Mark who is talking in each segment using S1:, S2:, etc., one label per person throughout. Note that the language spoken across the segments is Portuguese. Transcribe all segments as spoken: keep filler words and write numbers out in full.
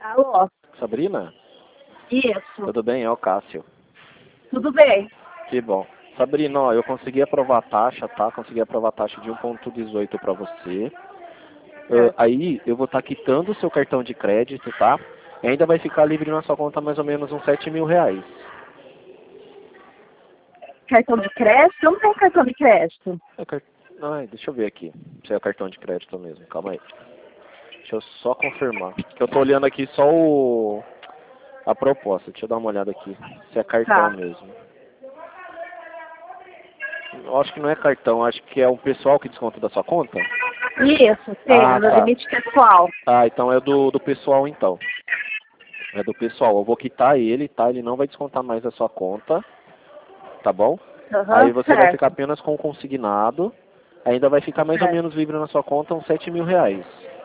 S1: Alô?
S2: Sabrina?
S1: Isso.
S2: Tudo bem? É o Cássio.
S1: Tudo bem?
S2: Que bom. Sabrina, ó, eu consegui aprovar a taxa, tá? Consegui aprovar a taxa de um ponto dezoito para você. Uh, aí eu vou estar tá quitando o seu cartão de crédito, tá? E ainda vai ficar livre na sua conta mais ou menos uns sete mil reais.
S1: Cartão de crédito? Eu não tenho cartão de crédito.
S2: É car... Ai, deixa eu ver aqui. Se é o cartão de crédito mesmo. Calma aí. Deixa eu só confirmar. Que eu tô olhando aqui só o... a proposta. Deixa eu dar uma olhada aqui. Se é cartão
S1: Tá.
S2: mesmo. Eu acho que não é cartão. Acho que é o pessoal que desconta da sua conta.
S1: Isso, tem,
S2: Ah,
S1: no
S2: tá.
S1: limite pessoal.
S2: Ah, então é do, do pessoal então. É do pessoal. Eu vou quitar ele, tá? Ele não vai descontar mais da sua conta. Tá bom?
S1: Uhum,
S2: Aí você
S1: certo.
S2: vai ficar apenas com o consignado. Ainda vai ficar mais ou
S1: Certo.
S2: menos livre na sua conta uns sete mil reais.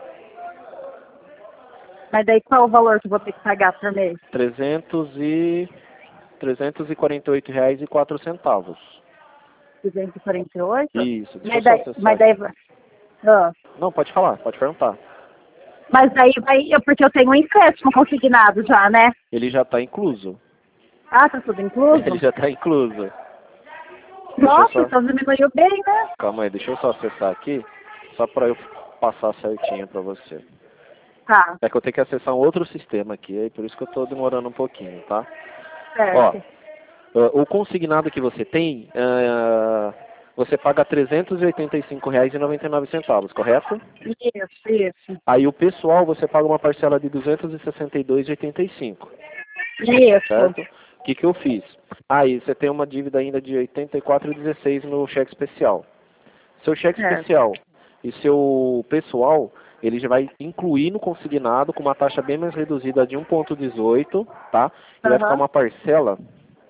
S1: Mas daí qual o valor que eu vou ter que pagar por mês?
S2: trezentos e... trezentos e quarenta e oito reais e quatro centavos.
S1: duzentos e quarenta e oito?
S2: Isso, deixa eu
S1: Mas
S2: só
S1: daí,
S2: acessar
S1: mas daí,
S2: aqui.
S1: ah.
S2: Não, pode falar, pode perguntar.
S1: Mas daí vai, eu- porque eu tenho um empréstimo consignado já, né?
S2: Ele já está incluso.
S1: Ah, tá tudo incluso?
S2: Ele já está incluso. Deixa eu
S1: Nossa,
S2: só...
S1: então diminuiu bem, né?
S2: Calma aí, deixa eu só acessar aqui, só para eu passar certinho para você.
S1: Tá,
S2: É que eu tenho que acessar um outro sistema aqui, aí por isso que eu estou demorando um pouquinho, tá?
S1: certo.
S2: Ó, uh, o consignado que você tem, uh, você paga trezentos e oitenta e cinco reais e noventa e nove centavos, correto?
S1: Isso, isso.
S2: Aí o pessoal você paga uma parcela de duzentos e sessenta e dois reais e oitenta e cinco centavos,
S1: Isso.
S2: certo? O que, que eu fiz? Aí você tem uma dívida ainda de oitenta e quatro reais e dezesseis centavos no cheque especial. Seu cheque
S1: Certo.
S2: especial e seu pessoal, ele já vai incluir no consignado com uma taxa bem mais reduzida de um ponto dezoito, tá? E vai ficar
S1: Aham.
S2: uma parcela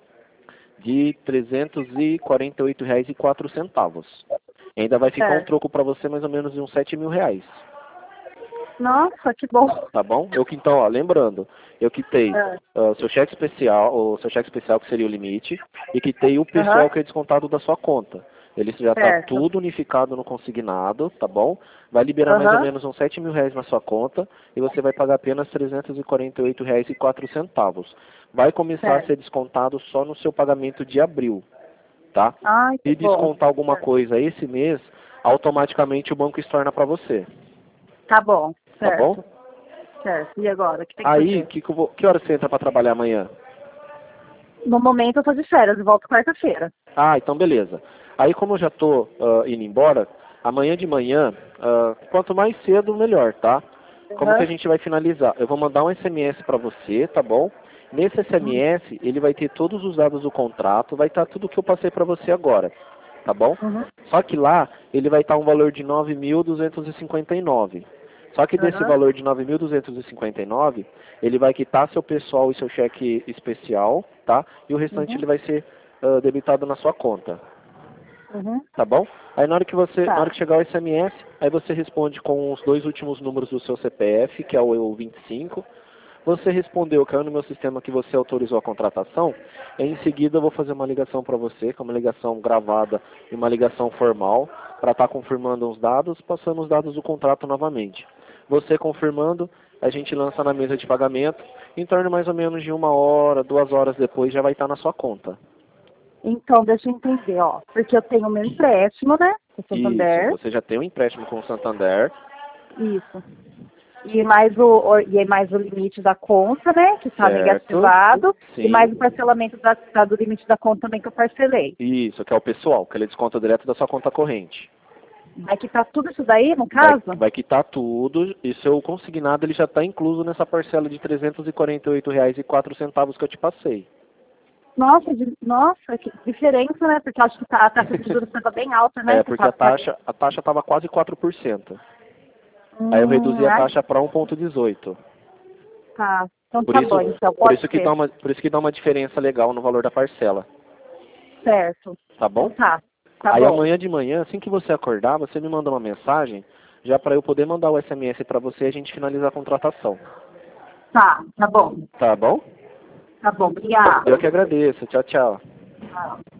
S2: de trezentos e quarenta e oito reais e quatro centavos. Ainda vai ficar um
S1: Certo.
S2: troco para você mais ou menos de uns sete mil reais.
S1: Nossa, que bom.
S2: Tá bom? Eu que então, ó, lembrando, eu quitei
S1: Ah,
S2: o seu cheque especial, o seu cheque especial que seria o limite, e quitei o
S1: Aham.
S2: pessoal que é descontado da sua conta. Ele já está
S1: Certo.
S2: tudo unificado no consignado, tá bom? Vai liberar mais ou
S1: Aham.
S2: menos uns sete mil reais na sua conta e você vai pagar apenas trezentos e quarenta e oito reais e quatro centavos. Vai começar a
S1: Certo.
S2: ser descontado só no seu pagamento de abril, tá?
S1: Ai, que
S2: Se
S1: bom.
S2: descontar alguma
S1: Certo.
S2: coisa esse mês, automaticamente o banco estorna para você,
S1: Tá bom.
S2: tá bom?
S1: Certo. Certo. E agora? O que tem que
S2: Aí,
S1: fazer?
S2: que, que, eu vou- que hora você entra para trabalhar amanhã?
S1: No momento eu tô de férias, eu volto quarta-feira.
S2: Ah, então beleza. Aí como eu já estou indo embora, amanhã de manhã, ah, quanto mais cedo, melhor, tá? Como que a
S1: Aham.
S2: gente vai finalizar? Eu vou mandar um S M S para você, tá bom? Nesse S M S, ele vai ter todos os dados do contrato, vai estar tudo que eu passei para você agora, tá bom?
S1: Uhum.
S2: Só que lá, ele vai estar um valor de nove mil duzentos e cinquenta e nove. Só que desse
S1: Aham.
S2: valor de nove mil duzentos e cinquenta e nove, ele vai quitar seu pessoal e seu cheque especial, tá? E o restante
S1: Uhum.
S2: ele vai ser ah, debitado na sua conta,
S1: Uhum.
S2: tá bom? Aí na hora que você, na hora
S1: Tá.
S2: que chegar o S M S, aí você responde com os dois últimos números do seu C P F, que é o vinte e cinco. Você respondeu, caiu no meu sistema que você autorizou a contratação, e em seguida eu vou fazer uma ligação para você, que é uma ligação gravada e uma ligação formal, para estar confirmando os dados, passando os dados do contrato novamente. Você confirmando, a gente lança na mesa de pagamento, em torno de mais ou menos de uma hora, duas horas depois já vai estar na sua conta.
S1: Então, deixa eu entender, ó. Porque eu tenho meu empréstimo, né? Do
S2: Isso,
S1: Santander.
S2: você já tem um empréstimo com o Santander.
S1: Isso. E mais o, o- e mais o limite da conta, né? Que está
S2: Certo.
S1: negativado. E
S2: Sim.
S1: mais o parcelamento da, da- do limite da conta também que eu parcelei.
S2: Isso, que é o pessoal, que ele desconta direto da sua conta corrente.
S1: Vai quitar tudo isso daí, no
S2: Vai,
S1: caso?
S2: vai quitar tudo e seu consignado ele já está incluso nessa parcela de trezentos e quarenta e oito reais e quatro centavos que eu te passei.
S1: Nossa, de- nossa, que diferença, né? Porque eu acho que tá- a taxa de juros estava bem alta, né?
S2: É,
S1: Que
S2: porque a
S1: tá- tá-
S2: taxa a taxa estava quase quatro por cento. Aí eu
S1: Hum,
S2: reduzi a
S1: ai,
S2: taxa para um ponto dezoito.
S1: tá. Então
S2: Por
S1: tá
S2: isso,
S1: bom, então
S2: por
S1: pode
S2: isso que dá
S1: ser.
S2: uma, por isso que dá uma diferença legal no valor da parcela,
S1: Certo.
S2: tá
S1: Então
S2: bom?
S1: tá. Tá
S2: Aí
S1: bom.
S2: amanhã de manhã, assim que você acordar, você me manda uma mensagem, já para eu poder mandar o S M S para você e a gente finalizar a contratação.
S1: Tá, tá bom.
S2: Tá bom?
S1: Tá bom, obrigada.
S2: Eu que agradeço. Tchau, tchau.
S1: Tchau.